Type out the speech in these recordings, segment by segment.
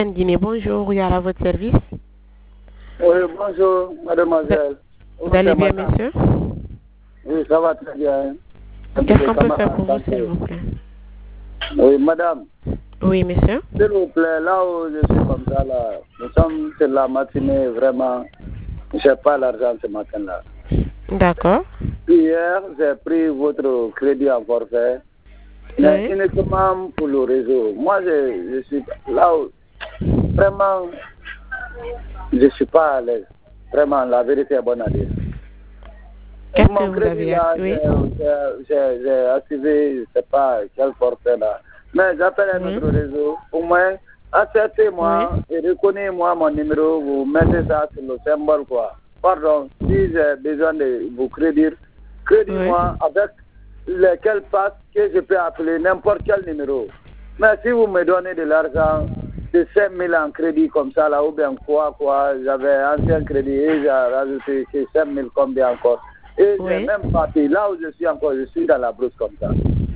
Guinée, bonjour, oui, à votre service. Oui, bonjour, mademoiselle. Vous allez bien, monsieur? Oui, ça va très bien. Qu'est-ce qu'on peut faire pour vous, s'il vous plaît? Oui, madame. Oui, monsieur. S'il vous plaît, là où je suis comme ça, là, nous sommes sur la matinée, vraiment, je n'ai pas l'argent ce matin-là. D'accord. Hier, j'ai pris votre crédit en forfait, mais uniquement pour le réseau. Moi, je suis là où, vraiment, je ne suis pas à l'aise. Vraiment, la vérité est bonne à dire. Qu'est-ce que Mon vous crédit avez là, activé? j'ai activé, je ne sais pas quel forfait là. Mais j'appelle un autre réseau. Au moins, acceptez-moi et reconnez-moi mon numéro. Vous mettez ça sur le symbole quoi. Pardon, si j'ai besoin de vous crédit-moi avec lesquels passes que je peux appeler n'importe quel numéro. Mais si vous me donnez de l'argent, de 5 000 en crédit comme ça là, ou bien quoi, j'avais ancien crédit et j'ai rajouté ces 5 000 combien encore. Et j'ai même parti, là où je suis encore, je suis dans la brousse comme ça.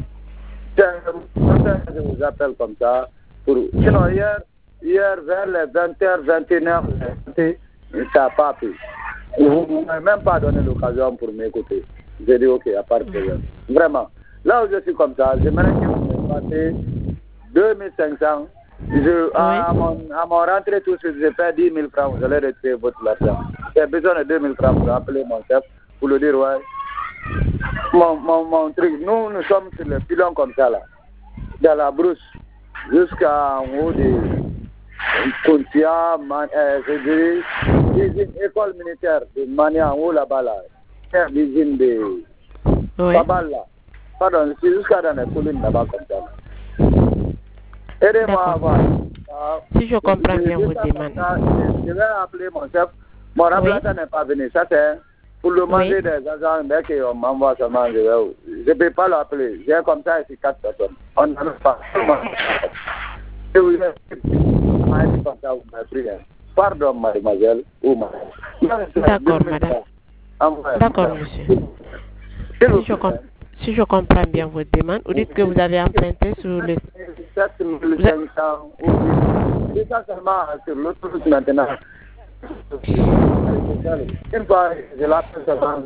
Je vous appelle comme ça. Sinon, hier vers les 20h, 21h, ça n'a pas pris. Vous ne m'avez même pas donné l'occasion pour m'écouter. J'ai dit, ok, à part de ça. Vraiment. Là où je suis comme ça, j'aimerais que vous me passez 2500. À mon rentrée tout de suite, je fais 10 000 francs. Vous allez retirer votre argent. J'ai besoin de 2 000 francs pour appeler mon chef, pour lui dire, ouais. Mon truc, nous sommes sur le pilon comme ça, là. Dans la brousse, jusqu'en haut de Kuntia, l'usine école militaire de Mania, en haut là-bas, là. L'usine de Babal, là. Pardon, c'est jusqu'à dans les collines là-bas comme ça. Aidez-moi à voir. Si je comprends bien vos demandes. Je vais appeler mon chef. Mon remplaçant n'est pas venu. Ça, c'est pour le manger des agents. Dès qu'on m'envoie seulement, je ne peux pas l'appeler. J'ai comme ça ici 4 personnes. On n'en a pas. Et vous êtes comme ça, vous m'avez pris. Pardon, mademoiselle. D'accord, madame. D'accord, monsieur. Si je comprends bien votre demande, vous dites que vous avez emprunté sur le... 7500 c'est ça seulement sur l'autoroute maintenant. Une fois, je l'appelle seulement.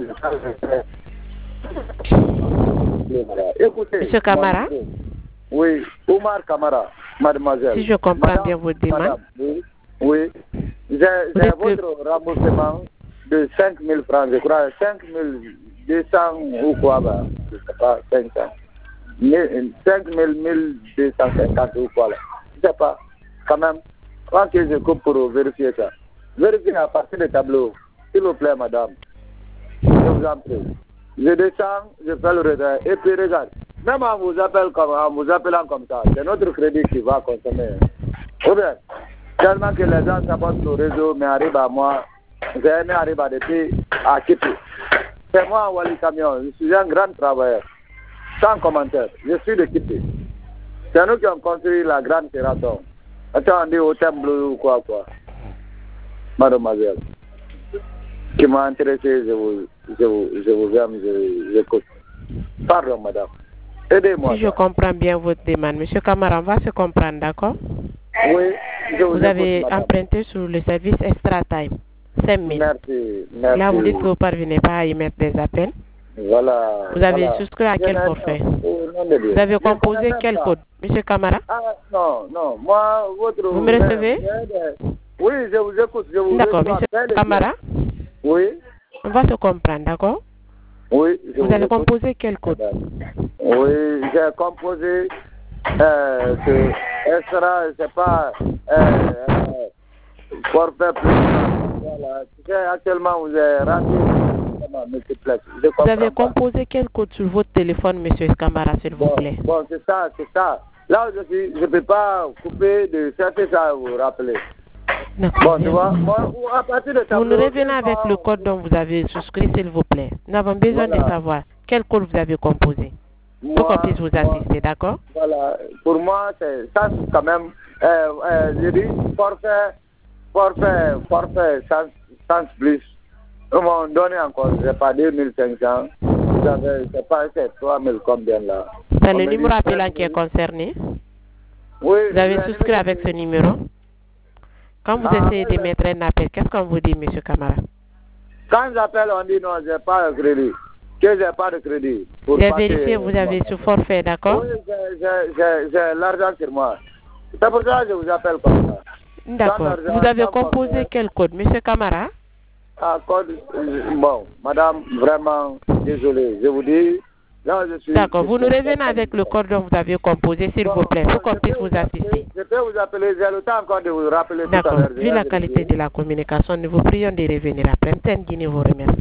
Écoutez. Monsieur Camara? Oui, Omar Camara, mademoiselle. Si je comprends bien votre demande. Oui. J'ai votre remboursement de 5 000 francs, je crois, 5 200 ou quoi, bah, je ne sais pas, 500. 5 250 ou quoi, là. Je ne sais pas, quand même. Quand je coupe pour vérifier ça. Vérifiez à partir du tableau, s'il vous plaît, madame. Je vous en prie. Je descends, je fais le retrait. Et puis, regarde, même en vous appelant comme ça, c'est notre crédit qui va consommer. Ou bien, tellement que les gens sabotent le réseau, mais arrivent à moi. J'ai aimé arriver à depuis à Kipi. C'est moi, Wali Camion. Je suis un grand travailleur. Sans commentaire. Je suis de Kipi. C'est nous qui avons construit la grande terrasse. Attends, on dit au bleu ou quoi. Mademoiselle. Qui m'a intéressé, je vous aime, j'écoute. Pardon, madame. Aidez-moi. Si je comprends bien votre demande, monsieur Camara, on va se comprendre, d'accord? Oui, je vous avez écoute, emprunté sur le service Extra Time. 5 000. Merci. Là, vous dites que vous ne parvenez pas à y mettre des appels. Voilà. Vous avez souscrit à quel forfait? Vous avez composé quel code, monsieur Camara? Non. Moi, vous me recevez? Oui, je vous écoute. D'accord, monsieur Camara? Oui. On va se comprendre, d'accord? Oui. Vous avez composé quel code? Oui, j'ai composé ce extra, je ne sais pas, forfait plus. Voilà. Actuellement, vous avez rendu multiplex. Vous avez composé quel code sur votre téléphone, monsieur Camara, s'il vous plaît? Bon, c'est ça. Là où je ne peux pas couper de chercher ça, vous rappeler. Bon, tu vois, moi, à partir de vous nous revenez avec le code dont vous avez souscrit, s'il vous plaît. Nous avons besoin de savoir quel code vous avez composé. Pour qu'on puisse vous assister, d'accord? Voilà. Pour moi, c'est ça, quand même. Je dis forfait, sans plus. Ils m'ont donné encore, je n'ai pas 2500. Vous avez, je sais pas, c'est 3000 combien là. C'est le numéro appelant qui est concerné? Oui. Vous avez souscrit avec ce numéro? Quand vous essayez de mettre un appel, qu'est-ce qu'on vous dit, M. Camara? Quand j'appelle, on dit non, j'ai pas de crédit. Que j'ai pas de crédit. J'ai vérifié, vous avez sur forfait, d'accord? Oui, j'ai l'argent sur moi. C'est pour ça que je vous appelle comme ça. D'accord. Vous avez composé quel code, M. Camara? Code, bon, madame, vraiment, désolé. Je vous dis, là, je suis... D'accord. Vous nous revenez avec le code dont vous avez composé, s'il vous plaît, pour qu'on puisse vous assister. Je peux vous appeler, j'ai le temps encore de vous rappeler tout à l'heure. D'accord. Vu la qualité de la communication, nous vous prions de revenir après. Guinée vous remercie.